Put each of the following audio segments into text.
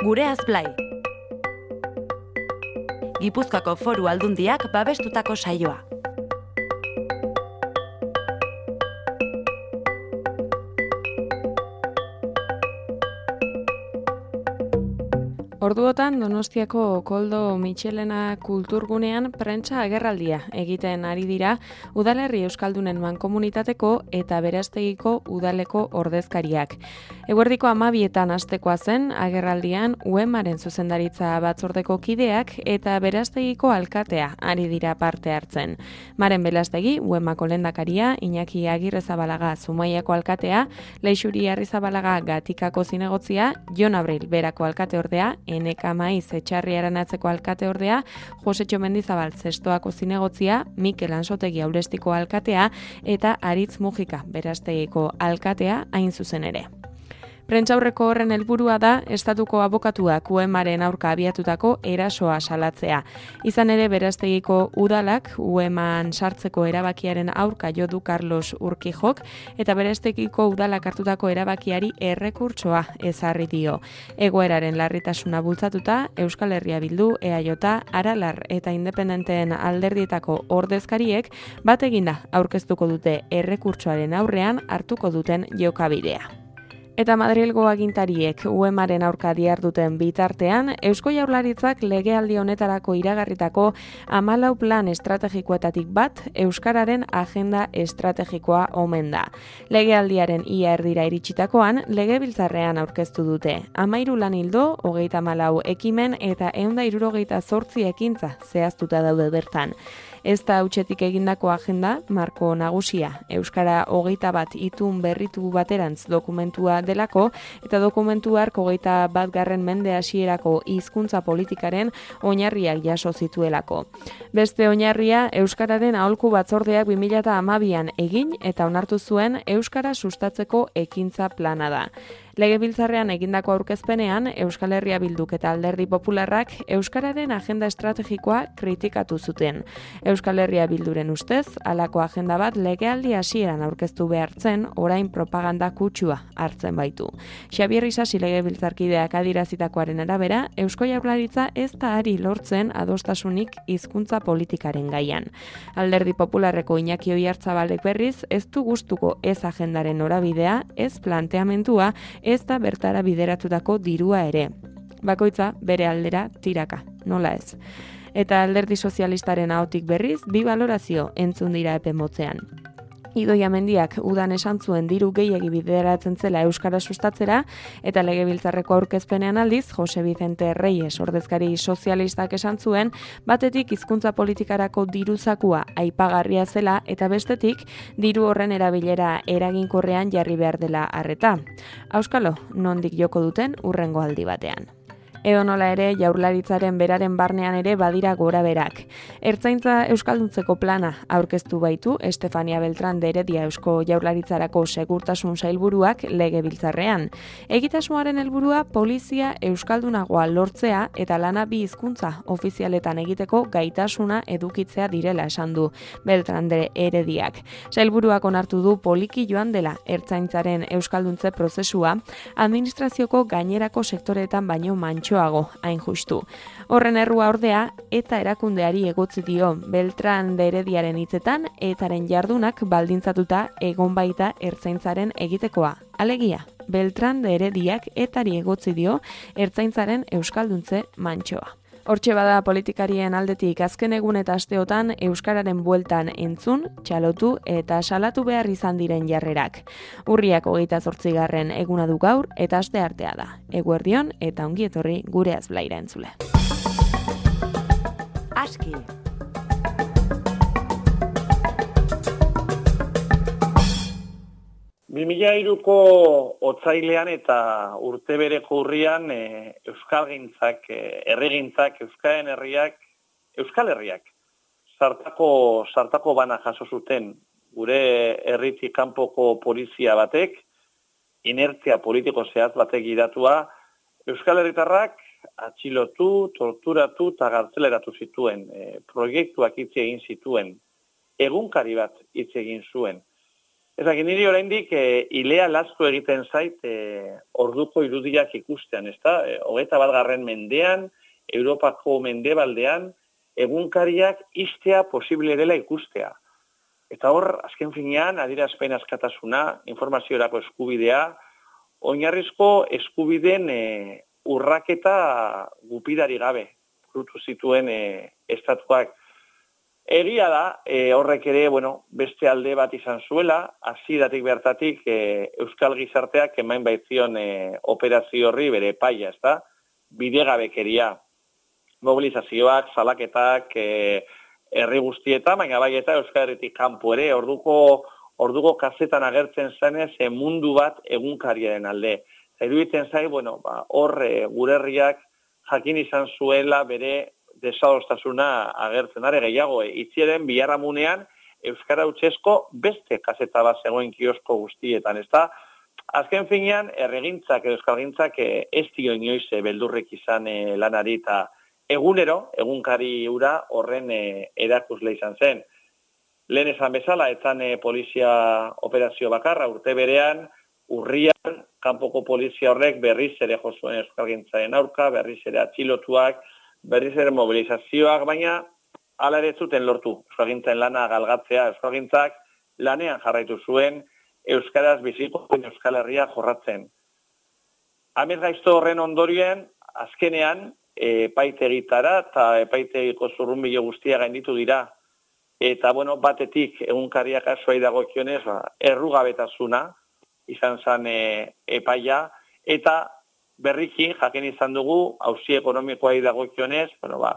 Gureaz Blai. Gipuzkoako Foru Aldundiak babestutako saioa. Orduotan Donostiako Koldo Mitxelena kulturgunean prentsa agerraldia egiten ari dira udalerri euskaldunen mankomunitateko eta Beraztegiko udaleko ordezkariak. Eguerdiko 12etan hastekoa zen agerraldian UEMaren zuzendaritza batzordeko kideak eta Beraztegiko alkatea ari dira parte hartzen. Maren Belastegi, UEMako lehendakaria, Iñaki Agirrezabalaga Zumaiako alkatea, Leixuri Arrizabalaga Gatikako zinegotzia, Jon Abril Berako alkateordea, Eneka Maiz Etxarri Aranatzeko alkateordea, Josetxo Mendizabal Zestoako zinegotzia, Mikel Ansotegi Aurestiko alkatea eta Aritz Mujika Beraztegiko alkatea hain zuzen ere. Prentsaurreko horren helburua da estatuko abokatuak UEMaren aurka abiatutako erasoa salatzea. Izan ere Beraztegiko udalak UEMan sartzeko erabakiaren aurka jo du Carlos Urquijok eta Beraztegiko udalak hartutako erabakiari errekurtsoa ezarri dio. Egoeraren larritasuna bultzatuta Euskal Herria Bildu, EAJ, Aralar eta Independenteen alderdietako ordezkariek bat eginda aurkeztuko dute errekurtsoaren aurrean hartuko duten jokabidea. Eta Madrilgo agintariek UEMaren aurka diharduten bitartean, Eusko Jaurlaritzak legealdi honetarako iragarritako 14 plan estrategikoetatik bat Euskararen agenda estrategikoa omen da. Legealdiaren ia erdira iritsitakoan, legebiltzarrean aurkeztu dute. 13 lan ildo, 34 ekimen eta 168 ekintza zehaztuta daude bertan. Ez da hutsetik egindako agenda, marko nagusia, Euskara 21 itun berritu baterantz dokumentua delako, eta dokumentu hark 21. mende hasierako hizkuntza politikaren oinarriak jaso zituelako. Beste oinarria, Euskararen aholku batzordeak 2012an egin eta onartu zuen Euskara sustatzeko ekintza plana da. Legebiltzarrean egindako aurkezpenean, Euskal Herria Bilduk eta Alderdi Popularrak Euskararen agenda estrategikoa kritikatu zuten. Euskal Herria Bilduren ustez, halako agenda bat legealdi hasieran aurkeztu behartzen, orain propaganda kutsua hartzen baitu. Xabier Isasi legebiltzarkideak adirazitakoaren arabera, Eusko Jaurlaritza ez da ari lortzen adostasunik hizkuntza politikaren gaian. Alderdi Popularreko Iñaki Oiartzabalek berriz, ez du gustuko ez agendaren norabidea, ez planteamentua, ez da bertara bideratutako dirua ere. Bakoitza bere aldera tiraka, nola ez. Eta Alderdi Sozialistaren ahotik berriz, bi balorazio entzun dira epe motzean. Idoia Mendiak udan esan zuen diru gehiegi bideratzen zela Euskara sustatzera, eta legebiltzarreko aurkezpenean aldiz, Jose Vicente Reyes ordezkari sozialistak esan zuen, batetik hizkuntza politikarako diruzakua aipagarria zela, eta bestetik diru horren erabilera eraginkorrean jarri behar dela arreta. Auskalo, nondik joko duten urrengo aldi batean. Edonola ere, Jaurlaritzaren beraren barnean ere badira gora berak. Ertzaintza euskalduntzeko plana aurkeztu baitu Estefania Beltrán de Heredia Eusko Jaurlaritzarako segurtasun sailburuak legebiltzarrean. Egitasmoaren helburua polizia euskaldunagoa lortzea eta lana bi hizkuntza ofizialetan egiteko gaitasuna edukitzea direla esan du Beltrán de Herediak. Sailburuak onartu du poliki joan dela ertzaintzaren euskalduntze prozesua, administrazioko gainerako sektoreetan baino mantxoago, hain justu. Horren errua ordea, eta erakundeari egotzi dio Beltrán de Herediaren hitzetan, etaren jardunak baldintzatuta egon baita ertzaintzaren egitekoa. Alegia, Beltrán de Herediak etari egotzi dio ertzaintzaren euskalduntze mantxoa. Hortxe bada politikarien aldetik azken egun eta asteotan Euskararen bueltan entzun, txalotu eta salatu behar izan diren jarrerak. Urriak 28. eguna du gaur eta asteartea da. Eguerdion eta ongietorri Gureaz Blaira entzule. Aski. Ko otsailean eta urte bereko urrian euskalgintzak, herrigintzak, euskaren herriak, euskal herriak sartako bana jaso zuten gure herritik kanpoko polizia batek, inertzia politiko zehatz batek gidatua, euskal herritarrak atxilotu, torturatu eta gartzeleratu zituen, proiektuak hitz egin zituen, egunkari bat hitz egin zuen. Ezak, niri oraindik ilea lastu egiten zait orduko irudiak ikustean, ezta? 21. mendean, Europako mendebaldean, egunkariak istea posible dela ikustea. Eta hor, azken finean, adierazpen askatasuna, informaziorako eskubidea, oinarrizko eskubideen urraketa gupidari gabe, frutu zituen estatuak. Egia da, horrek ere, beste alde bat izan zuela, hasieratik bertatik Euskal Gizarteak emain baitzion operazio horri bere epaia, ezta? Bidegabekeria, mobilizazioak, salaketak, herri guztietan, baina bai eta Euskal Herritik kanpo ere, orduko kazetan agertzen zenez mundu bat egunkariaren alde. Iruditzen zai, hor gure herriak jakin izan zuela bere desadostasuna agertzen are gehiago. Itzieren biharramunean Euskara Hutsezko beste kaseta bat zegoen kiosko guztietan, ezta? Azken finean, erregintzak edo euskalgintzak ez dio inoiz beldurrek izan lanari eta egunero, egunkari ura horren erakusle izan zen. Lehen esan bezala, etzan polizia operazio bakarra, urte berean, urrian, kanpoko polizia horrek berriz ere jozuen euskalgintzaren aurka, berriz ere atxilotuak, berriz ere mobilizazioak, baina hala ere zuten lortu. Euskalgintzaren lana galgatzea, euskalgintzak lanean jarraitu zuen, euskaraz biziko Euskal Herria jorratzen. Amez gaizto horren ondorien, azkenean, epaitegitara eta epaitegiko zurrunbilo guztia gainditu dira. Eta, batetik egunkariak asoai dagokionez, errugabetasuna izan zen epaia, eta berriki, jaken izan dugu, auzi ekonomikoai dagokionez,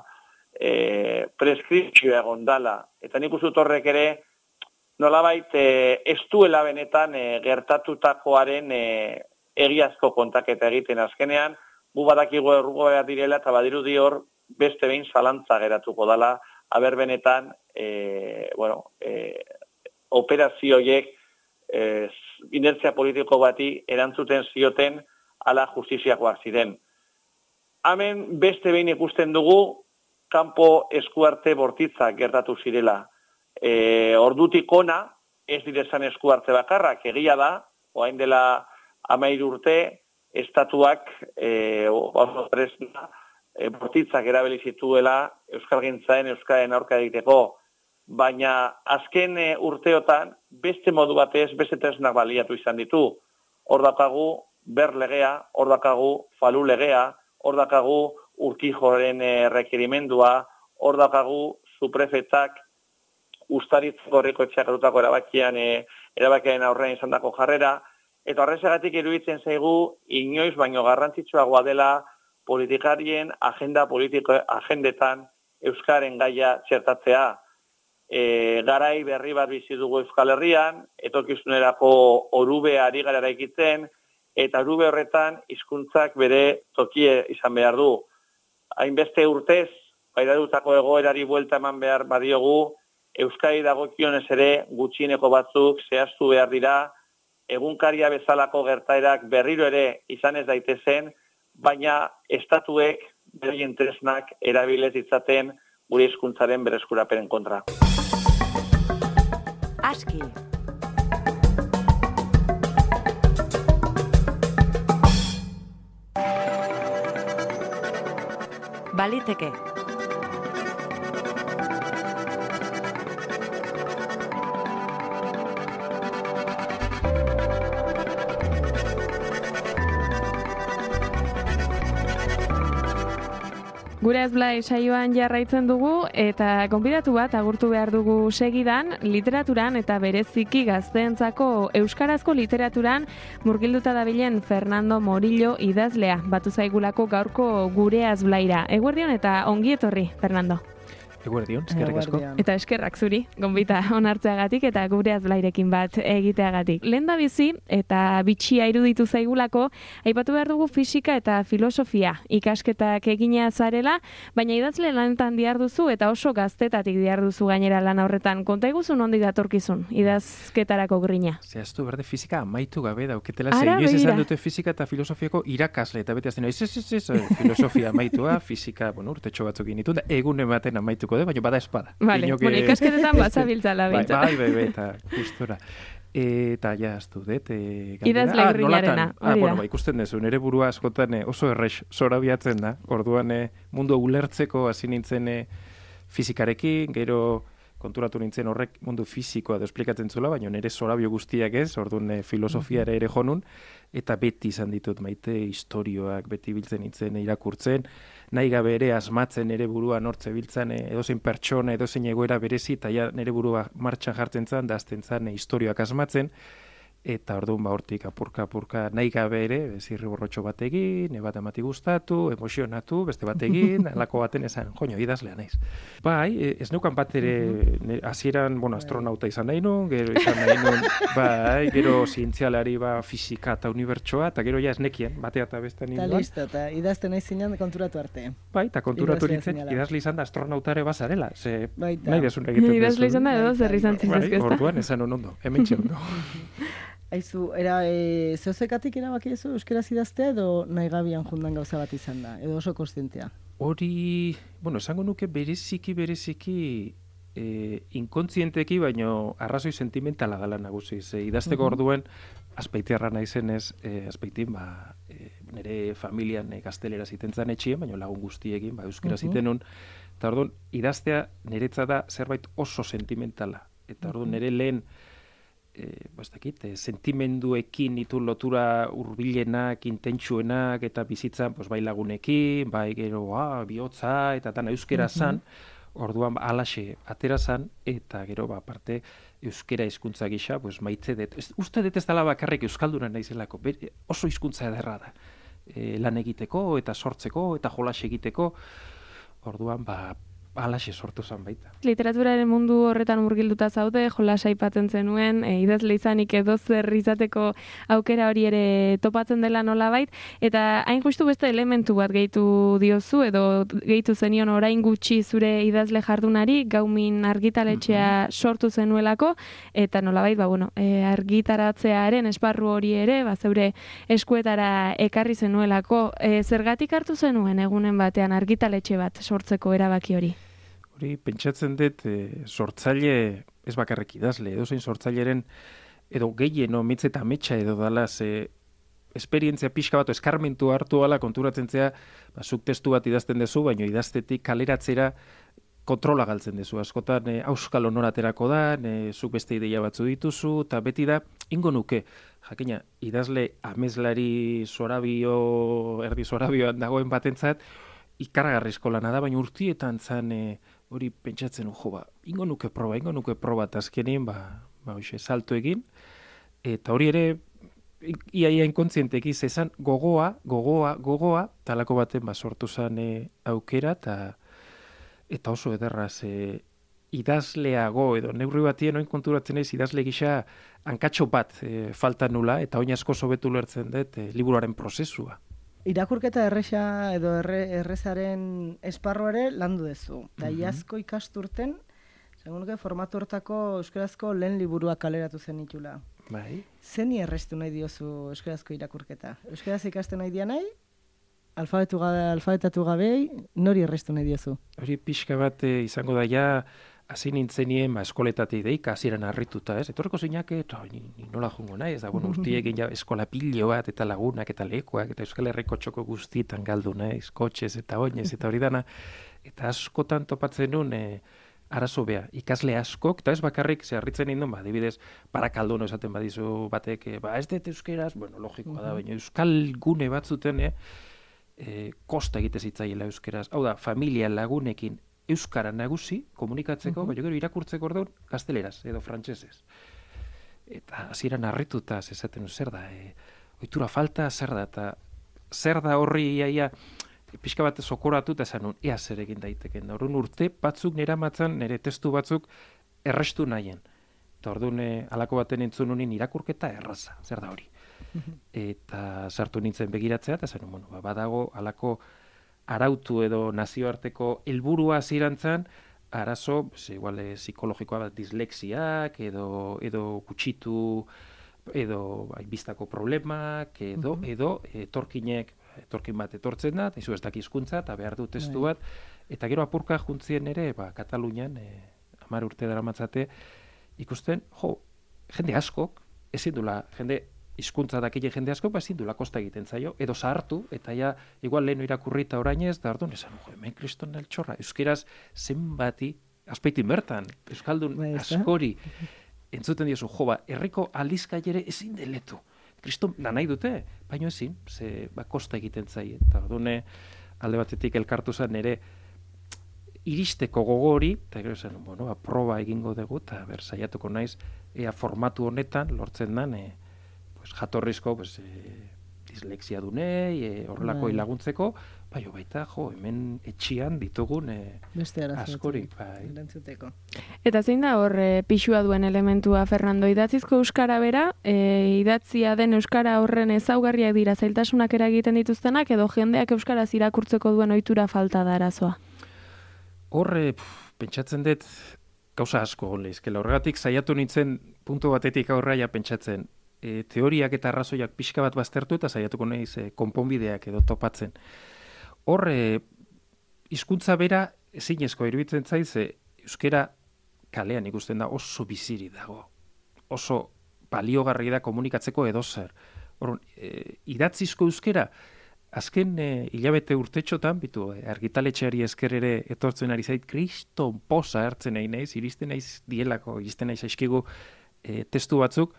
preskripzioa egon dala. Eta nik uste dut horrek ere, nolabait, ez duela benetan gertatutakoaren egiazko kontaketa egiten azkenean, gu badakigu errugoa direla eta badirudi hor beste behin zalantza geratuko dala, aber benetan, operazioiek inertzia politiko bati erantzuten zioten ala justiziakoak ziren. Hemen beste behin ikusten dugu kanpo eskuarte bortitzak gertatu zirela. Ordutik ona, ez direzan eskuarte bakarrak, egia da, orain dela 13 urte, estatuak bortitzak erabili zituela euskalgintzaen euskaren aurka egiteko, baina azken urteotan beste modu batez, beste tresnak baliatu izan ditu. Hor dakagu ber legea, hor dakagu falu legea, hor dakagu Urkijoren rekerimendua, hor dakagu suprefetak ustaritzeko horreko etxakatutako erabakiaren aurrean izan dako jarrera, eta horrezagatik iruditzen zaigu inoiz baino garrantzitsuagoa dela politikarien agendetan euskaren gaia txertatzea. Garai berri bat bizi dugu Euskal Herrian, etorkizunerako orube ari gara eraikitzen, eta orube horretan hizkuntzak bere tokie izan behar du. Hainbeste urtez, pairatutako egoerari buelta eman behar badiogu, Euskadi dagokionez ere gutxieneko batzuk zehaztu behar dira, egunkaria bezalako gertaerak berriro ere izan ez daitezen, baina estatuek beraien tresnak erabilez ditzaten gure hizkuntzaren berreskurapenen kontra. Aski. Baliteke. Gure Azblai saioan jarraitzen dugu eta gonbidatu bat agurtu behar dugu segidan, literaturan eta bereziki gazteentzako euskarazko literaturan murgilduta dabilen Fernando Morillo idazlea batu zaigulako gaurko Gure Azblaira. Eguerdion eta ongi etorri, Fernando. Eguerdion, eskerrik asko. Eta eskerrak zuri, gonbita onartzeagatik eta Gure Azblairekin bat egiteagatik. Lenda bizi eta bitxia iruditu zaigulako, aipatu behar dugu fisika eta filosofia ikasketak egina zarela, baina idazle lanetan diarduzu eta oso gaztetatik diarduzu gainera lan horretan. Konta iguzu nondi datorkizun, idazketarako grina? Zehaztu berde fisika amaitu gabe dauketela, inoiz esan dute fisika eta filosofiako irakasle, eta bete azten, ez, filosofia amaitua, fisika, urtetxo batzuk initu, da egun ematen amaitu baina bada espada. Vale, ikasketetan batzabiltzala bintzen. Bai, eta gustora. Eta ja, ez dut, idazle grillarena, hori da. Ikusten dezu, nire burua askotan oso errex zorabiatzen da. Orduan mundu ulertzeko hasi nintzen fizikarekin, gero konturatu nintzen horrek mundu fizikoa da esplikatzen zula, baina nire zorabio guztiak ez, orduan filosofiare ere jonun, eta beti izan ditut maite historioak, beti biltzen nintzen irakurtzen, nahi gabe ere asmatzen nire burua nortze biltzen edozein pertsona, edozein egoera berezi, eta ja nire burua martxan jartzen zan, da azten zan historioak asmatzen, eta orduan hortik apurka nahi gabe ere, zirri borrotxo bat egin, bat amati gustatu, emozionatu, beste bat egin, alako baten esan, joño, idazlea naiz. Bai, ez neukan bat ere, hasieran, astronauta izan nahi nun, gero izan nahi nun, bai, gero zientzialari fizika eta unibertsoa, eta gero ja ez nekien, batea eta beste ninduan. Eta listo, eta idazten nahi zinean konturatu arte. Bai, eta konturatu nintzen, idazle izan da astronautare bazarela, ze nahi desun egiten dezu. Idazle izan da edo zer izan zintezke, ezta? Orduan, esan ondo, hemen ondo. Aizu, zehozekatik erabaki ezu euskaraz idaztea edo nahi gabian jundan gauza bat izan da, edo oso konstientea? Hori, esango nuke bereziki inkontzienteki, baino arrazoi sentimentala dela nagusi. Idazteko orduen, azpeitiarra naizenez, azpeitin, nire familian gaztelera zitentzan etxien, baino lagun guztiekin, euskara zitenun, eta orduan, idaztea niretzat da zerbait oso sentimentala. Eta orduan, nire lehen, sentimenduekin ditu lotura hurbilenak, intentsuenak, eta bizitzan, bai lagunekin, bai gero, bihotza, eta tan euskera zan, orduan alaxe atera zan, eta gero, aparte, euskera hizkuntza gisa, maitze dut. Uste dut ez dela bakarrik euskalduna naizelako, oso hizkuntza ederra da. Lan egiteko, eta sortzeko, eta jolas egiteko, orduan, alaxe sortu zen baita. Literaturaren mundu horretan murgilduta zaude, jolas aipatzen zenuen, idazle izanik edo zer izateko aukera hori ere topatzen dela nolabait, eta hain justu beste elementu bat gehitu diozu, edo gehitu zenion orain gutxi zure idazle jardunari, Gaumin argitaletxea sortu zenuelako, eta nolabait, argitaratzearen esparru hori ere, zeure eskuetara ekarri zenuelako. Zergatik hartu zenuen egunen batean argitaletxe bat sortzeko erabaki hori? Pentsatzen dut, sortzaile, ez bakarrik idazle, edo zein sortzaileren, edo gehien, mitz eta metxa edo dala, esperientzia pixka bat, eskarmentu hartu ala konturatzen zea, zuk testu bat idazten dezu, baina idaztetik kaleratzera kontrola galtzen dezu. Askotan, auskal onoraterako da, zuk beste ideia batzu dituzu, eta beti da, ingo nuke, jakina, idazle amezlari erdi zorabioan dagoen batentzat, ikaragarrizko lana da, baina urtietan zan, hori pentsatzen, ingo nuke proba, eta azkenien, salto egin, eta hori ere, iaia inkontzienteki zezan gogoa, talako baten sortu zen aukera, eta oso ederraz, idazleago, edo neurri batien oin konturatzen ez, idazle gisa hankatxo bat falta nula, eta oin asko sobetu lertzen dut liburuaren prozesua. Irakurketa erresa edo errezaren esparru ere landu dezu. Eta iazko ikasturten, segunduke formatu hortako euskarazko lehen liburua kaleratu zen itula. Bai. Zeni errestu nahi diozu euskarazko irakurketa? Euskaraz ikasten nahi dia nahi? Alfabetatu gabei, nori errestu nahi diozu? Hori pixka bat izango da ja, hasi nintzenien eskoletatik deik, hasieran harrituta, ez? Etorreko zeinak, ni nola jongo nahi, ez da, urtiekin ja eskola pilo bat, eta lagunak, eta lekuak, eta Euskal Herriko txoko guztietan galdu, kotxez eta oinez, eta hori dana, eta askotan topatzen nun, arazo bea, ikasle askok, eta ez bakarrik, harritzen nindun, adibidez, Barakaldo esaten badizu batek, ez dut euskeraz, logikoa da, baina euskal gune batzuten, kosta egite zitzaiela euskeraz, hau da, familia lagunekin, euskara nagusi komunikatzeko, baina gero irakurtzeko orduan gazteleraz edo frantsesez. Eta hasieran harrituta esaten zer da, ohitura falta zer da, eta zer da horri iaia pixka bat sokoratu eta esan ea zer egin daiteken. Orduan urte batzuk nire testu batzuk errestu nahien. Eta orduan halako baten entzun honin irakurketa erraza, zer da hori. Eta sartu nintzen begiratzea, eta esan badago halako arautu edo nazioarteko helburua hasierantzan, arazo, igual psikologikoa bat dislexiak, edo gutxitu, edo bistako problemak, edo etorkin bat etortzen da, eta izu ez daki hizkuntza, eta behar du testu bat, eta gero apurka juntzien ere, Katalunian, 10 urte daramatzate, ikusten, jende askok, ezin dula jende hizkuntza dakile jende asko, ezin dula kosta egiten zaio, edo zahartu, eta ja, igual lehenu irakurrita orainez, da orduan esan, hemen kriston altxorra, euskeraz zenbati, azpeitin bertan, euskaldun askori, entzuten diozu, herriko aldizkaiere ezin deletu. Kriston da nahi dute, baina ezin, ze kosta egiten zaie. Eta orduan alde batetik elkartu zen ere iristeko gogori, eta gero zen, proba egingo dugu, eta saiatuko naiz, ea formatu honetan lortzen dan, jatorrizko dislexia dunei, horrelako laguntzeko, baita, hemen etxian ditugun askori. Eta zein da hor pixua duen elementua, Fernando, idatzizko euskara bera, idatzia den euskara horren ezaugarriak dira zailtasunak eragiten dituztenak, edo jendeak euskaraz irakurtzeko duen ohitura falta da arazoa? Hor, pentsatzen dut, gauza asko hon lehizkela. Horregatik saiatu nintzen puntu batetik aurraia pentsatzen, teoriak eta arrazoiak pixka bat baztertu eta saiatuko nahiz konponbideak edo topatzen. Hor, hizkuntza bera ezinezko iruditzen zaiz, euskera kalean ikusten da oso biziri dago. Oso baliogarri da komunikatzeko edozer. Hor, idatzizko euskera, azken hilabete urtetxotan, argitaletxeari esker ere etortzen ari zait, kriston posa hartzen nahi naiz, iristen naiz aizkigu testu batzuk,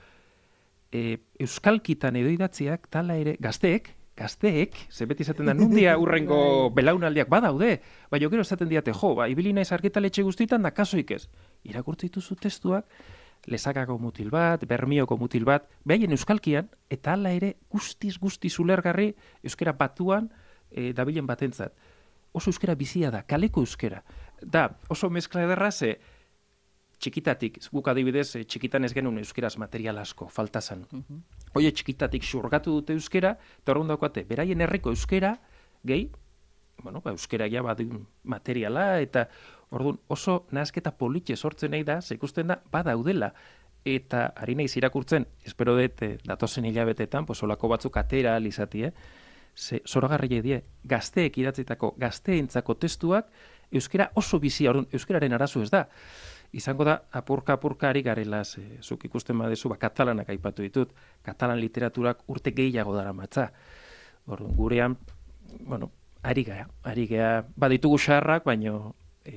euskalkitan edo idatziak, tala ere, gazteek, ze beti izaten da, nundia urrengo belaunaldiak badaude, baina gero esaten diate, ibili naiz argitaletxe guztietan da kasoik ez. Irakurtzi dituzu testuak, Lezakako mutil bat, Bermioko mutil bat, behaien euskalkian, eta hala ere guztiz ulergarri euskera batuan dabilen batentzat. Oso euskera bizia da, kaleko euskera. Da, oso mezkla ederra ze txikitatik, guk adibidez, txikitan ez genuen euskeraz material asko, faltazan. Oie txikitatik xurgatu dute euskera, eta horren daukate, beraien herriko euskera, gehi, euskera ja badun materiala, eta orduan oso nahazketa politxe sortzen nahi da, ikusten da, badaudela, eta ari naiz irakurtzen, espero dut, datozen hilabetetan, olako batzuk atera alizati, zoragarri die, gazteek idatzitako, gazteentzako testuak, euskera oso bizia, orduan, euskeraren arazo ez da. Izango da, apurka ari garela, zuk ikusten badezu, katalanak aipatu ditut, katalan literaturak urte gehiago dara matza. Orduan, gurean, ari gea, baditugu xarrak, baino,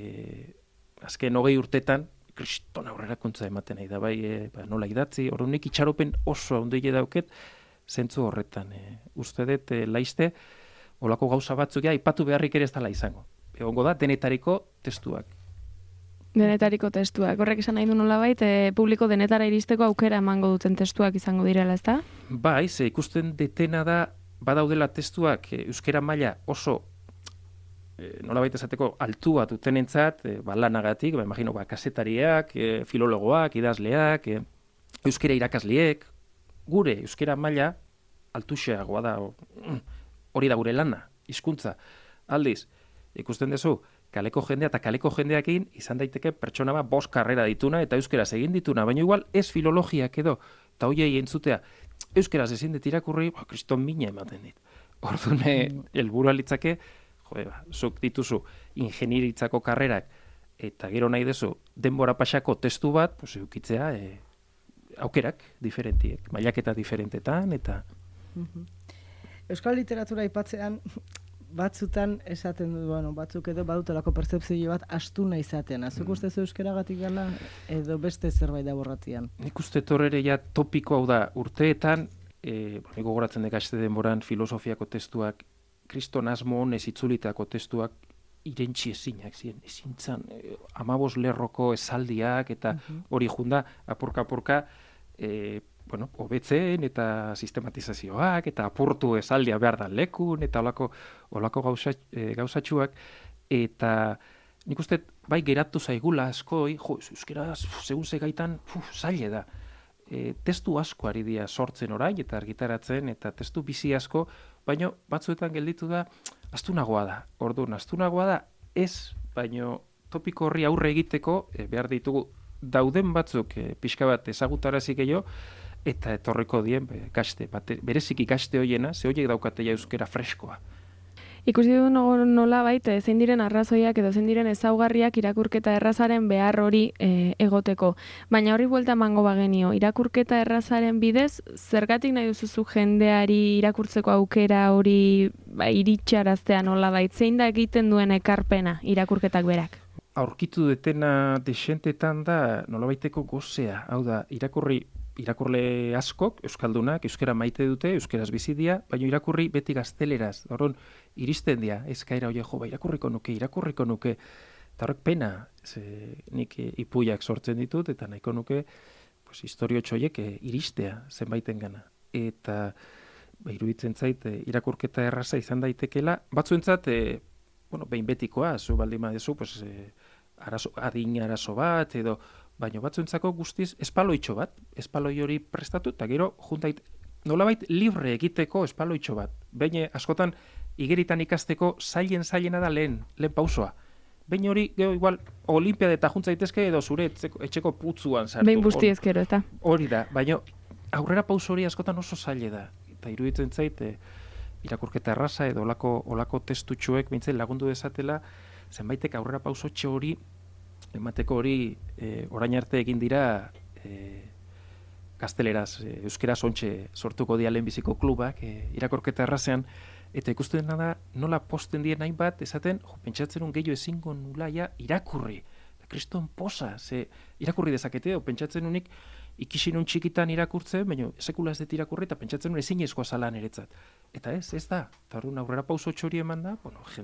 azken 20 urtetan, kriston aurrerakuntza ematen nahi da, nola idatzi, orduan nik itxaropen oso handia dauket, zentzu horretan. Uste dut, laizte, olako gauza batzuk aipatu beharrik ere ez dela izango. Egongo da, denetariko testuak. Denetariko testuak. Horrek esan nahi du nolabait, publiko denetara iristeko aukera emango duten testuak izango direla, ezta? Bai, ze ikusten detena da, badaudela testuak euskera maila oso nolabait esateko altua dutenentzat, lanagatik, imagino, kasetariak, filologoak, idazleak, euskera irakasleek, gure euskera maila altuxeagoa da, hori da gure lana, hizkuntza. Aldiz, ikusten duzu, kaleko jendea eta kaleko jendeakin izan daiteke pertsona bat 5 karrera dituna eta euskeraz egin dituna, baina igual ez filologiak edo, eta hoiei entzutea, euskeraz ezin dut irakurri, kriston mina ematen dit. Orduan, helburua litzake, zuk dituzu ingenieritzako karrerak, eta gero nahi dezu, denbora pasako testu bat, eukitzea, aukerak diferentiek, mailaketa diferentetan, eta... Euskal literatura aipatzean, batzutan esaten du, batzuk edo badutelako pertzepzio bat astuna izaten. Azuk uste zu euskeragatik gala edo beste zerbait da borratian? Nik uste torrere ja topiko hau da urteetan, nik gogoratzen dekaste denboran filosofiako testuak, kriston asmo honez itzulitako testuak irentxi ezinak ziren, ezintzan, 15 lerroko esaldiak eta hori junda, apurka, hobetzen eta sistematizazioak eta apurtu esaldia behar da lekun eta olako gauzatxuak eta nik uste bai geratu zaigula askoi, euskeraz segun segaitan zaile da. Testu asko ari dira sortzen orain eta argitaratzen eta testu bizi asko, baina batzuetan gelditu da astunagoa da. Orduan, astunagoa da ez, baina topiko horri aurre egiteko behar ditugu dauden batzuk pixka bat ezagutarazik gehiago, eta etorriko dien bereziki kaste hoiena, ze horiek daukatea euskera freskoa. Ikusi du nola baita, zein diren arrazoiak edo zein diren ezaugarriak irakurketa errazaren behar hori egoteko. Baina hori buelta emango bagenio, irakurketa errazaren bidez, zergatik nahi duzuzu jendeari irakurtzeko aukera hori iritsaraztea nola bait, zein da egiten duen ekarpena irakurketak berak? Aurkitu detena desentetan da nolabaiteko gozea, hau da, irakurle askok, euskaldunak, euskera maite dute, euskeraz bizi dira, baina irakurri beti gazteleraz. Horren, iristen dira, eskaira hori irakurriko nuke. Eta horrek pena, nik ipuiak sortzen ditut, eta nahiko nuke, historio txoiek iristea zenbaiten gana. Eta, iruditzen zait, irakurketa erraza izan daitekela, batzuentzat, behin betikoa, zu baldin badezu, adin arazo bat, edo, baina batzuentzako guztiz espaloitxo bat, espaloi hori prestatu, eta gero juntait nolabait libre egiteko espaloitxo bat. Baina askotan igeritan ikasteko zailena da lehen pausoa. Baina hori gero igual olimpiade eta juntzaitezke edo zure etxeko putzuan sartu. Behin busti ezkero, ez da? Hori da, baina aurrera pauso hori askotan oso zaile da. Eta iruditzen zait, irakurketa erraza edo olako testutxoek bintzen lagundu dezatela, zenbaitek aurrera pauso txe hori emateko hori orain arte egin dira gazteleraz, euskeraz ontxe sortuko dia lehenbiziko klubak irakurketa errazean, eta ikusten dena da nola posten dien hainbat esaten, pentsatzen un gehiago ezingo nulaia irakurri. Kriston posa, irakurri dezakete, pentsatzen unik ikisin un txikitan irakurtzen, baina sekula ez dut irakurri, eta pentsatzen un ezin ezkoa zala niretzat. Eta ez da. Eta horren aurrera pauso txori eman da,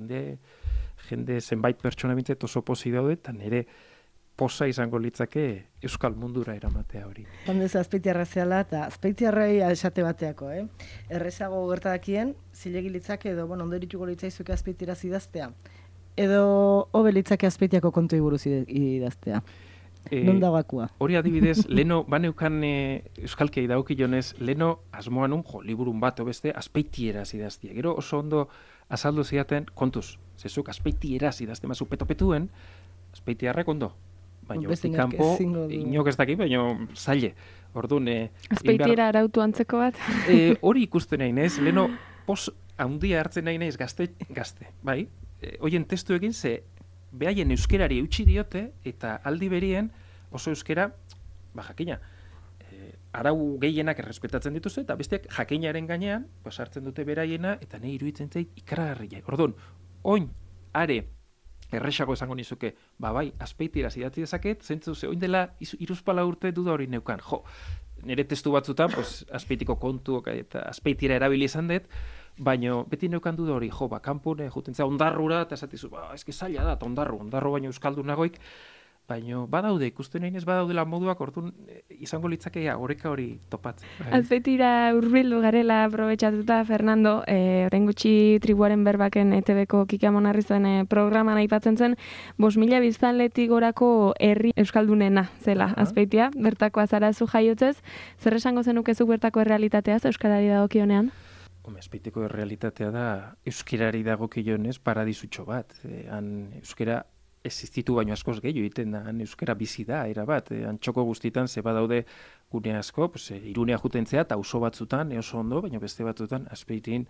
jende zenbait pertsona bintzat oso posi daude, eta nire posa izango litzake euskal mundura eramatea hori. Handez azpeitiarra zehala, eta azpeitiarrai esate bateako, errezago gertadakien, zilegi litzake edo, ondorituko litzaizuke azpeitira idaztea, edo hobe litzake azpeitiako kontu buruz idaztea. Non dagakua? Hori adibidez, leno, baneukan euskalkei daukionez, leno asmoan liburun bat beste azpeitieraz idaztia. Gero oso ondo azaldu zidaten, kontuz, zezuk azpeitieraz idazte mazu petopetuen, azpeitiarrak ondo. Baina hortik kanpo, inok ez daki, baina zaile. Orduan, azpeitiera arautu antzeko bat? Hori ikusten nahi nez, leno pos handia hartzen nahi nez gazte, bai? Hoien testu egin ze, behaien euskerari eutxi diote, eta aldi berien oso euskera, jakina, arau gehienak errespetatzen dituzte, eta besteak jakinaren gainean, hartzen dute beraiena, eta nahi iruditzen zait ikaragarria. Orduan, oin, are, erresago esango nizuke, bai, azpeitiraz idatzi dezaket, zentzu ze, oin dela iruzpala urte duda hori neukan. Nire testu batzutan, azpeitiko kontu eta azpeitira erabili izan dut, baina beti neukan duda hori, kanpune, juten zera ondarrura, eta esatizu, eski zaila da, ondarru baino euskaldun nagoik, baina badaude, ikusten nahi badaudela moduak, orduan izango litzakea oreka hori topatzen. Azpeitira hurbildu garela aprobetxatuta, Fernando, orain gutxi tribuaren berbaken ETV-ko Kike Amonarrizen programan aipatzen zen, 5.000 biztanletik gorako herri euskaldunena zela Azpeitia, bertakoa zara zu jaiotzez, zer esango zenukezuk bertako errealitateaz euskarari dagokionean? Azpeitiko errealitatea da euskarari dagokionez paradisutxo bat. Euskara existitu baino askoz gehiago egiten da, euskara bizi da, era bat. Txoko guztitan ze badaude gune asko, Irunea jutentzea eta auzo batzutan, oso ondo, baina beste batzutan Azpeitin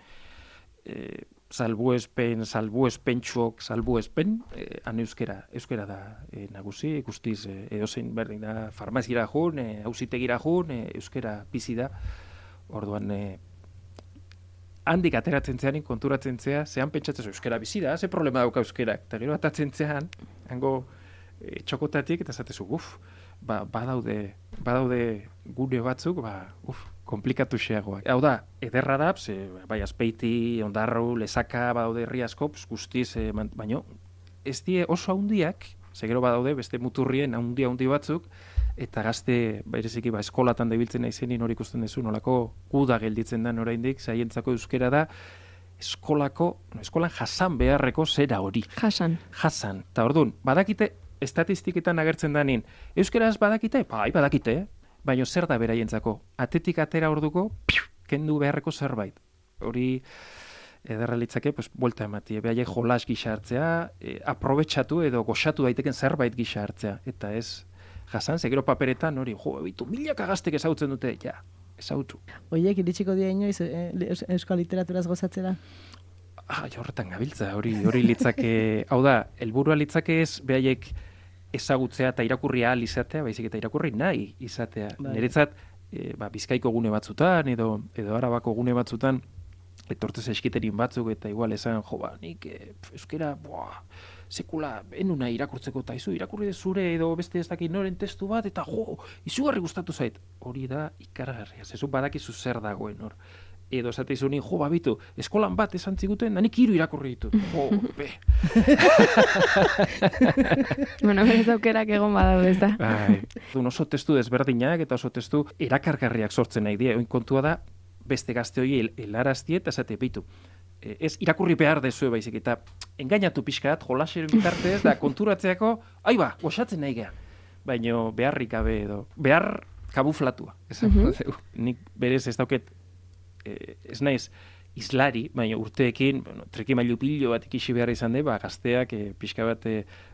salbuespen, euskara da nagusi, guztiz edozein berdin da, farmaziara jun, auzitegira jun, euskara bizi da, orduan handik ateratzen zean, konturatzen zea, zean pentsatzen euskara bizi da, ze problema dauka euskarak, eta gero atatzen zean, hango txokotatik, eta zatezu, badaude gune batzuk, komplikatu xeagoak. Hau da, ederra da, bai Azpeiti, Ondarru, Lezaka, badaude herri asko, guztiz, baino, ez die oso handiak, gero badaude, beste muturrien handi batzuk, eta gazte, bereziki, eskolatan debiltzen naizenin hori ikusten duzu, nolako guda gelditzen da oraindik, zaientzako euskera da, eskolan jasan beharreko zera hori. Jasan. Eta orduan, badakite, estatistiketan agertzen danin, euskeraz badakite? Bai, badakite, baina zer da beraientzako? Atetik atera orduko, kendu beharreko zerbait. Hori, ederra litzake, buelta emati, behaiek jolas gisa hartzea, aprobetxatu edo goxatu daiteken zerbait gisa hartzea, eta ez jasan, gero paperetan hori, bitu, milaka gaztek ezautzen dute, ezautu. Oiek, iritsiko dira inoiz euskal literaturaz gozatzera? horretan gabiltza, hori litzake, hau da, helburua litzake ez, behaiek ezagutzea eta irakurri ahal izatea, baizik eta irakurri nahi izatea. Niretzat, Bizkaiko gune batzutan, edo Arabako gune batzutan, etortze zaizkiterin batzuk, eta igual esan, nik euskera, sekula, enuna irakurtzeko eta irakurri zure edo beste ez dakit noren testu bat, eta izugarri gustatu zait. Hori da ikaragarria, zezu badakizu zer dagoen hor. Edo esate izu nien, babitu, eskolan bat esan ziguten, nik 3 irakurri ditut. Be. Bueno, berez aukerak egon badaude, ez da. Oso testu desberdinak eta oso testu erakargarriak sortzen nahi die. Oin kontua da, beste gazte hori helaraztie eta esate bitu. Ez irakurri behar dezue baizik, eta engainatu pixkat, jolaseren bitartez, da konturatzeako, goxatzen nahi geha. Baina beharrik gabe edo, behar kabuflatua. Nik berez ez dauket, ez naiz islari, baina urteekin, trikimailu pilo bat ikisi behar izan de, gazteak pixka bat,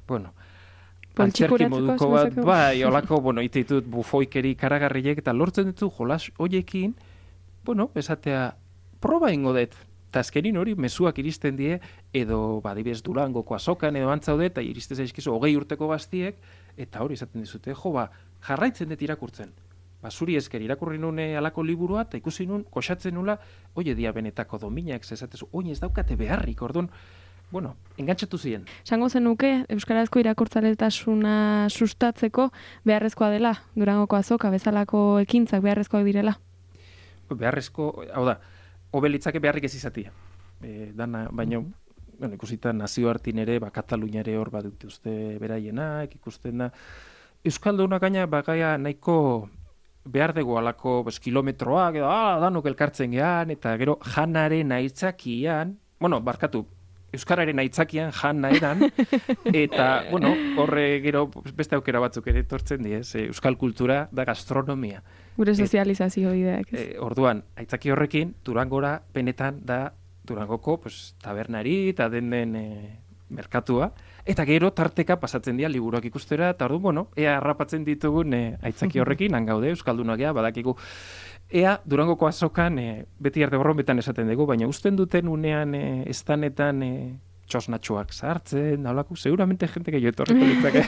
antzerki moduko bat, olako, ite bufoikeri karagarriek, eta lortzen ditu jolas hoiekin, esatea, proba ingo dut, eta azkenin hori mezuak iristen die, edo, adibidez Durangoko azokan, edo antzaude, eta iriste zaizkizu 20 urteko gaztiek, eta hori esaten dizute, jarraitzen dut irakurtzen. Zuri esker irakurri nune alako liburua, eta ikusi nun, koxatzen nula, dia benetako dominak, zezatezu, ez daukate beharrik, orduan, engantzatu ziren. Sango zenuke, euskarazko irakurtzaletasuna sustatzeko beharrezkoa dela, Durangoko azoka, bezalako ekintzak beharrezkoak direla? Beharrezko, hau da, hobelitzake beharrik ez izatia. Baina, ikusita nazioartin ere, Kataluniare hor badute uste beraienak, ikusten da, Euskaldunak gaina bagaia nahiko behar dugu alako kilometroak, edo danok elkartzen gehan, eta gero janaren aitzakian, Euskararen aitzakian jana edan, eta, horre gero beste aukera batzuk ere etortzen di, Euskal kultura da gastronomia. Gure sozializazio ideak. Orduan, aitzaki horrekin, Durangora benetan da Durangoko tabernari eta den merkatua, eta gero tarteka pasatzen dira liburuak ikustera, eta orduan, ea harrapatzen ditugun aitzaki horrekin, hangaude, Euskaldunak ea, badakigu. Ea, Durangoko azokan, beti arte borrometan esaten dugu, baina usten duten unean estanetan txosnatxoak sartzen, naulako, seguramente jente gehiago etorriko ditzake.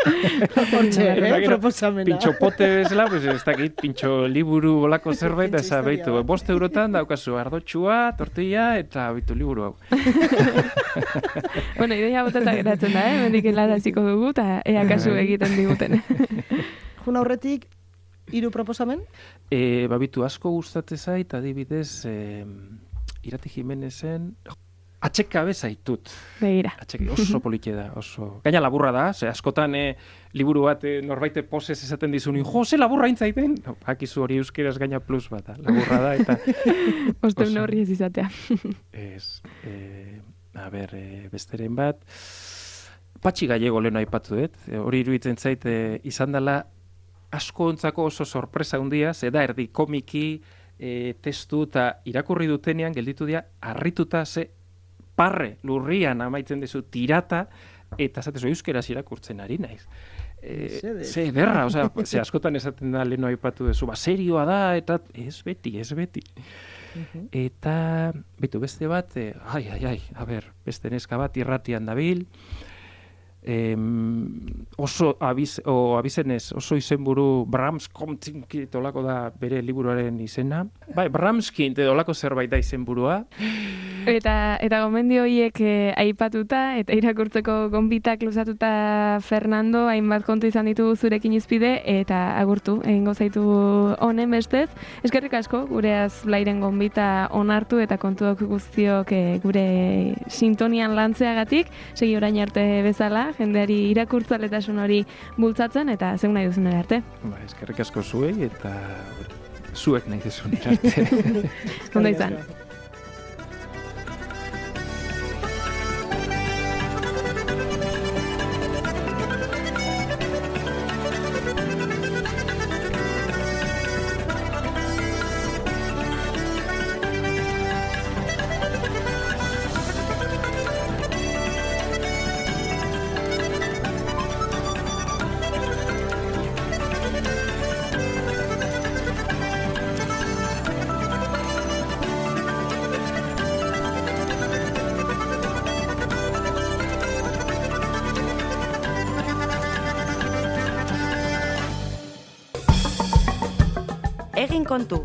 Proposamena. Pintxo pote bezala, ez dakit, pintxo liburu olako zerbait, eta beitu, 5 eurotan daukazu ardotxua, tortilla, eta beitu liburu hau. Ideia boteta geratzen da, mendik helaraziko dugu, eta ea kasu egiten diguten. Jun aurretik, 3 proposamen? Babitu asko gustatzen zait, adibidez, Irati Jimenezen, Atxekabe zaitut. Begira. Oso politia da, oso. Gaina laburra da, askotan liburu bat norbaite posez esaten dizun, ze laburra intzaiten? Hakizu hori euskeraz gaina plus bat, laburra da, eta... Osteun horri ez izatea. Besteren bat, Patxi Gallego lehenu aipatu dut, hori iruditzen zait izan dela asko ontzako oso sorpresa handia, da erdi komiki, testu eta irakurri dutenean gelditu dira harrituta parre lurrian amaitzen dezu tirata, eta zatezu euskeraz irakurtzen ari naiz. Ze ederra, askotan esaten da lehenu aipatu dezu, serioa da, eta ez beti. Eta, beste bat, beste neska bat irratian dabil, oso abizenez, oso izenburu Bramskin olako da bere liburuaren izena. Bramskin olako zerbait da izenburua. Eta gomendio horiek aipatuta, eta irakurtzeko gonbitak luzatuta Fernando, hainbat kontu izan ditugu zurekin izpide, eta agurtu, egingo zaitu honen bestez. Eskerrik asko, gureaz Blairen gonbita onartu eta kontuak guztiok gure sintonian lantzeagatik, segi orain arte bezala, jendeari irakurtzaletasun hori bultzatzen, eta zeun nahi duzun arte. Eskerrik asko zuei, eta zuek nahi duzun arte. Ondo izan. Egin kontu.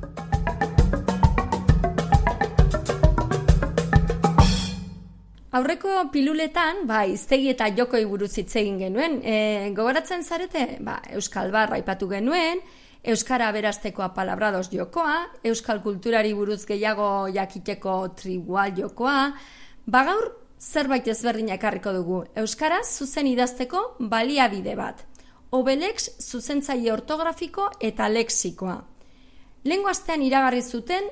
Aurreko piluletan, hiztegi eta jokoi buruz hitz egin genuen. Gogoratzen zarete? Euskal Bar aipatu genuen, euskara aberasteko palabrados jokoa, euskal kulturari buruz gehiago jakiteko tribal jokoa. Gaur zerbait ezberdina ekarriko dugu. Euskaraz zuzen idazteko baliabide bat. Obelex zuzentzaile ortografiko eta lexikoa. Lehengo astean iragarri zuten,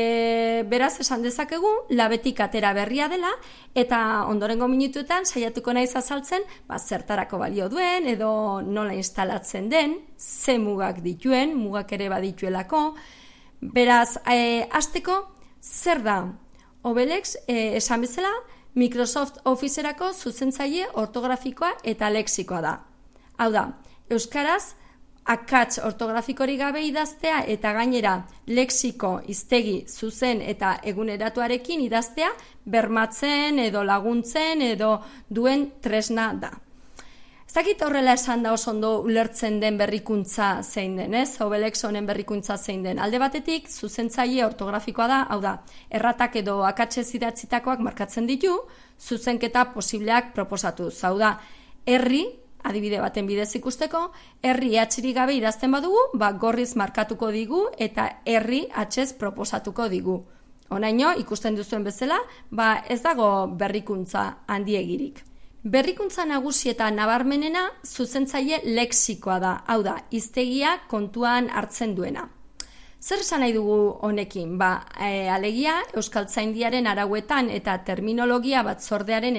beraz esan dezakegu, labetik atera berria dela, eta ondorengo minutuetan saiatuko naiz azaltzen, zertarako balio duen, edo nola instalatzen den, ze mugak dituen, mugak ere badituelako. Beraz, hasteko zer da? Obelex, esan bezala, Microsoft Officerako zuzentzaile ortografikoa eta lexikoa da. Hau da, euskaraz, akats ortografikorik gabe idaztea eta gainera lexiko, hiztegi, zuzen eta eguneratuarekin idaztea bermatzen edo laguntzen edo duen tresna da. Ez dakit horrela esan da oso ondo ulertzen den berrikuntza zein den, ez? Obelex honen berrikuntza zein den. Alde batetik, zuzentzaile ortografikoa da, hau da, erratak edo akatsez idatzitakoak markatzen ditu, zuzenketa posibleak proposatuz. Hau da, herri, adibide baten bidez ikusteko, herri atxirik gabe idazten badugu, gorriz markatuko digu eta herri atxez proposatuko digu. Honaino, ikusten duzuen bezala, ez dago berrikuntza handiegirik. Berrikuntza nagusi eta nabarmenena zuzentzaile lexikoa da, hau da, hiztegia kontuan hartzen duena. Zer esan nahi dugu honekin? Alegia, Euskaltzaindiaren arauetan eta terminologia batzordearen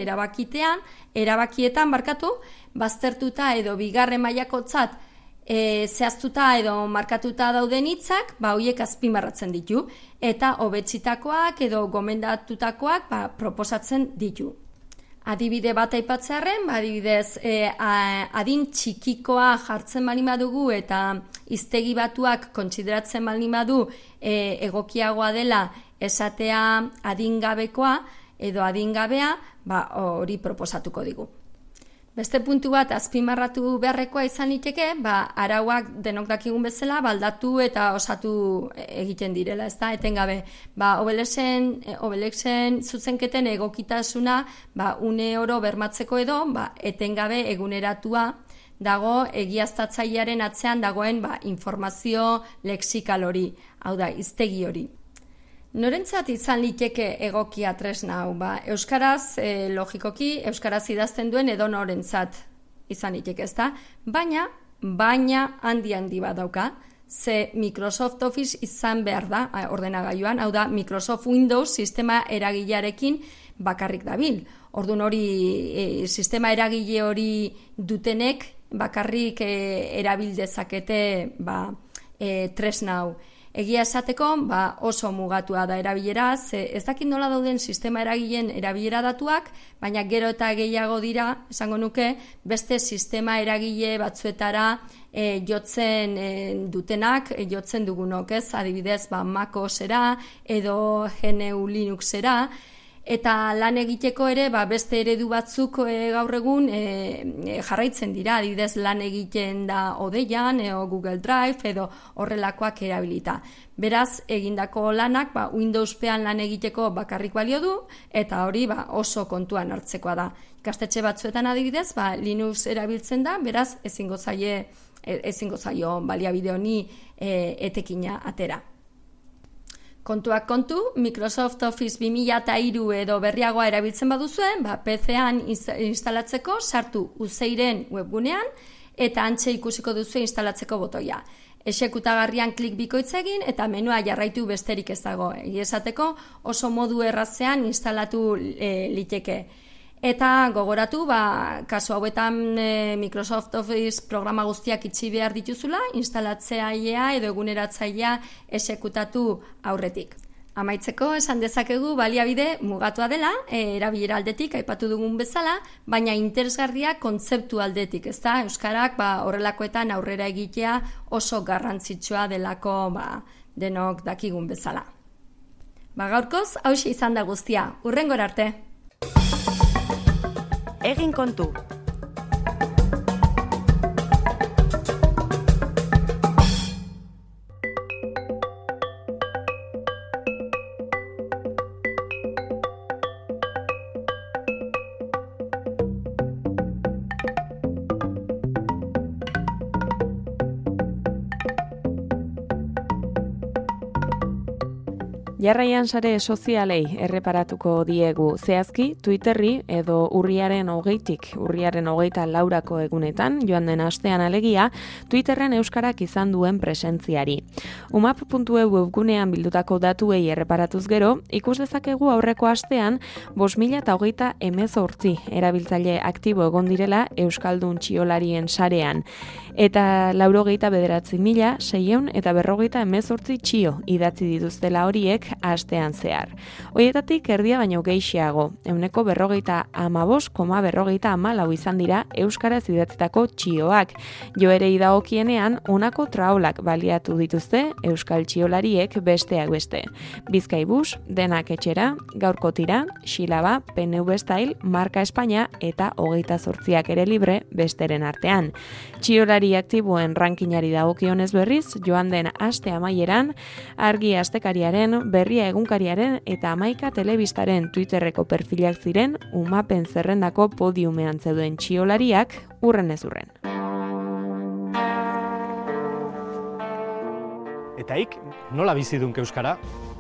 erabakietan baztertuta edo bigarren mailakotzat zehaztuta edo markatuta dauden hitzak, horiek azpimarratzen ditu, eta hobetzitakoak edo gomendatutakoak proposatzen ditu. Adibide bat aipatzearren, adibidez, adin txikikoa jartzen baldin badugu eta hiztegi batuak kontsideratzen baldin badu egokiagoa dela esatea adingabekoa edo adingabea, hori proposatuko digu. Beste puntu bat azpimarratu beharrekoa izan liteke, arauak denok dakigun bezala baldatu eta osatu egiten direla, ezta etengabe. Obelexen zuzenketen egokitasuna une oro bermatzeko edo etengabe eguneratua dago egiaztatzailearen atzean dagoen informazio lexikal hori, hau da, hiztegi hori. Norentzat izan liteke egokia tresna hau? Euskaraz, logikoki, euskaraz idazten duen edo norentzat izan liteke, ezta? Baina handi bat dauka, ze Microsoft Office izan behar da ordenagailuan, hau da, Microsoft Windows sistema eragilearekin bakarrik dabil. Orduan hori, sistema eragile hori dutenek bakarrik erabil dezakete tresna hau. Egia esateko, oso mugatua da erabilera, ez dakit nola dauden sistema eragileen erabilera datuak, baina gero eta gehiago dira, esango nuke, beste sistema eragile batzuetara jotzen dutenak, jotzen dugunok, ez? Adibidez, MacOSera edo GNU Linuxera, eta lan egiteko ere beste eredu batzuk gaur egun jarraitzen dira, adibidez lan egiten da Odeian edo Google Drive edo horrelakoak erabilita. Beraz, egindako lanak Windowspean lan egiteko bakarrik balio du eta hori oso kontuan hartzekoa da. Ikastetxe batzuetan adibidez, Linux erabiltzen da, beraz ezingo zaio baliabide honi etekina atera. Kontuak kontu, Microsoft Office 2003 edo berriagoa erabiltzen baduzuen, PC-an instalatzeko sartu Uzeiren webgunean eta hantxe ikusiko duzu instalatzeko botoia. Exekutagarrian klik bikoitza egin eta menua jarraitu besterik ez dago. Esateko oso modu errazean instalatu liteke. Eta gogoratu, kasu hauetan Microsoft Office programa guztiak itxi behar dituzula, instalatzailea edo eguneratzailea exekutatu aurretik. Amaitzeko, esan dezakegu baliabide mugatua dela, erabilera aldetik aipatu dugun bezala, baina interesgarria kontzeptu aldetik, ezta? Euskarak horrelakoetan aurrera egitea oso garrantzitsua delako denok dakigun bezala. Gaurkoz, hauxe izan da guztia. Hurrengora arte! Egin kontu. Jarraian sare sozialei erreparatuko diegu, zehazki Twitterri edo urriaren 24 egunetan, joan den astean alegia, Twitterren euskarak izan duen presentziari. umap.eu webgunean bildutako datuei erreparatuz gero, ikus dezakegu aurreko astean 5.038 erabiltzaile aktibo egon direla euskaldun txiolarien sarean, eta 89.648 txio idatzi dituztela horiek astean zehar. Horietatik erdia baino gehiago, 45,54 izan dira euskaraz idatzitako txioak. Joerei dagokienean honako traolak baliatu dituzte euskal txiolariek besteak beste. Bizkaibus, Denak etxera, Gaurko tira, Xilaba, PNV Style, Marka Espainia eta 28ak ere libre besteren artean. Txiolari aktiboen rankingari dagokionez berriz, joan den aste amaieran, Argi astekariaren, Berria egunkariaren eta Amaika telebistaren Twitterreko perfilak ziren umapen zerrendako podiumean zeuden txiolariak urren ez urren. Eta ik, nola bizidunk euskara?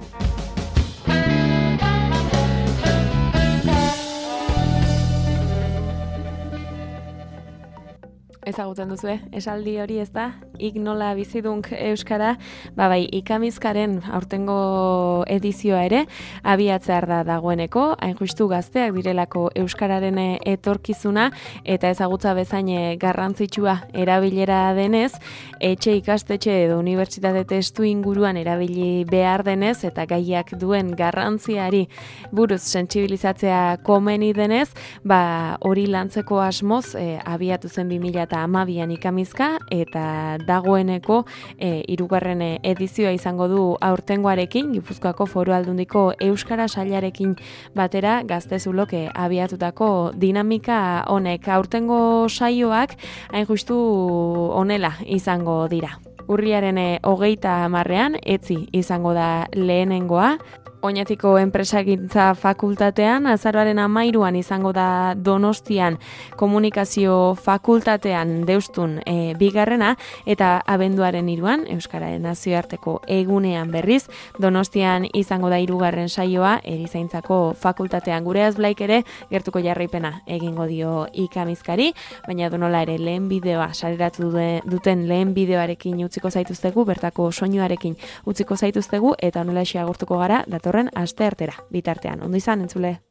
Ezagutzen duzue, esaldi hori ez da, ik nola bizidunk euskara, bai, ikamizkaren aurtengo edizioa ere, abiatzear da dagoeneko, hain justu gazteak direlako euskararen etorkizuna, eta ezagutza bezain garrantzitsua erabilera denez, etxe ikastetxe edo unibertsitate testu inguruan erabili behar denez, eta gaiak duen garrantziari buruz sentsibilizatzea komeni denez, hori lantzeko asmoz abiatu zen 2012an ikamizka, eta dagoeneko hirugarren edizioa izango du aurtengoarekin, Gipuzkoako Foru Aldundiko Euskara Sailarekin batera Gaztezulok abiatutako dinamika honek. Aurtengo saioak hain justu honela izango dira. Urriaren 30ean etzi izango da lehenengoa, Oñatiko enpresagintza fakultatean, azaroaren 13ean izango da Donostian komunikazio fakultatean Deustun bigarrena, eta abenduaren 3ean, Euskararen nazioarteko egunean berriz, Donostian izango da 3. saioa erizaintzako fakultatean. Gure Azblaik ere gertuko jarraipena egingo dio ikamizkari, baina donola ere lehen bideoa, saleratu duten lehen bideoarekin utziko zaituztegu, bertako soinuarekin utziko zaituztegu, eta honela agurtuko gara datorren aste artera, bitartean. Ondo izan, entzule.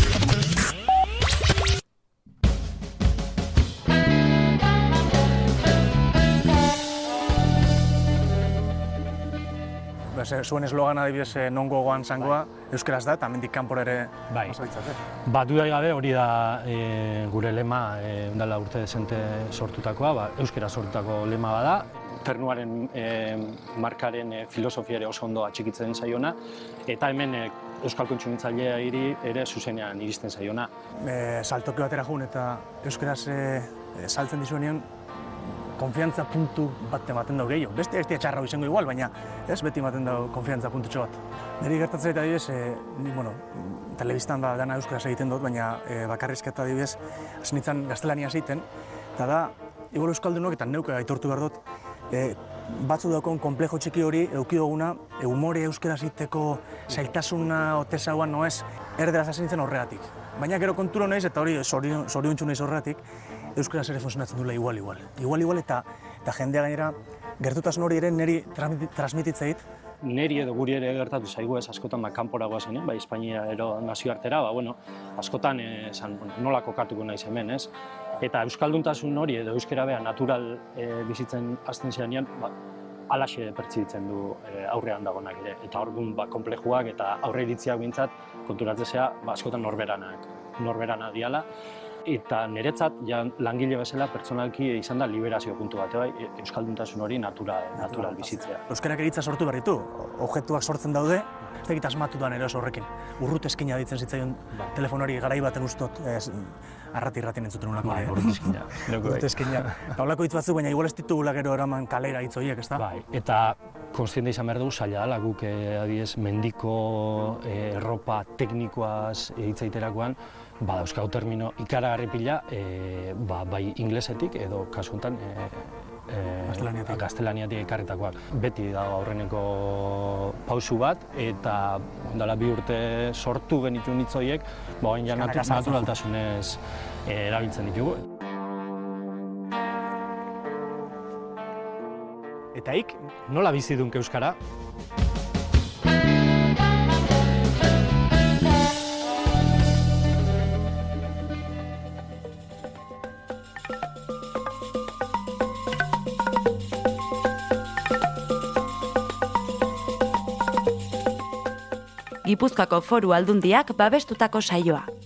Zuen eslogan adibidez nongo gogoan zangoa, euskaraz da, eta mendik kanpora ere pasaitzate. Dudarik gabe hori da gure lema, ondala urte dezente sortutakoa, euskara sortutako lema bada. Ternuaren markaren filosofia ere oso ondo atxikitzen zaiona, eta hemen euskal kontsumitzaileari ere zuzenean iristen zaiona. Saltoki batera joan eta euskaraz saltzen dizuenean, konfiantza puntu bat ematen dau gehiago. Beste ez txarra izango igual, baina ez beti ematen dau konfiantza puntutxo bat. Neri gertatzen eta adibidez, telebistan dana euskaraz egiten dut, baina bakarrizketa adibidez, hasi nintzen gaztelania egiten, eta da, igual euskaldunok eta neuke aitortu behar dut, batzu daukon komplejo txiki hori eukidoguna, humore euskaraz egiteko zailtasuna otezauan noez, erderaz hasi nintzen horregatik. Baina gero konturo naiz eta hori zoriontsu naiz horregatik, euskaraz ere funtzionatzen duela igual. Igual eta jendea gainera gertutasun hori ere niri transmititzeit. Neri edo guri ere gertatu zaigu ez askotan kanporagoa zen, Espainia ero nazioartera, askotan nola kokatuko naiz hemen, ez? Eta euskalduntasun hori edo euskara beha natural bizitzen hasten zenean, alaxe pertsibitzen du aurrean dagonak ere. Eta orduan konplejuak eta aurre iritziak bintzat konturatzea askotan norberana diala. Eta niretzat, langile bezala, pertsonalki izan da liberazio puntu bat, euskalduntasun hori natural bizitzea. Euskarak eritza sortu behar ditu, objektuak sortzen daude, ez dakit asmatutan ere oso horrekin. Urrut eskina ditzen zitzaion telefonori garai baten ustot, arrati-irratien entzuten ulako. Urrut eskina. Eta olako hitz batzuk, baina igual ez ditugula gero eraman kalera hitz horiek, ez da? Bai, eta konstiente izan behar dugu zaila dela, guk adibidez mendiko erropa teknikoaz hitzaiterakoan, dauzkagu termino ikaragarri pila, bai inglesetik edo kasu honetan gaztelaniatik ekarritakoak. Beti dago aurreneko pausu bat, eta dela 2 urte sortu genituen hitz horiek, baina ja naturaltasunez erabiltzen ditugu. Eta hik, nola bizi dunk euskara? Gipuzkoako Foru Aldundiak babestutako saioa.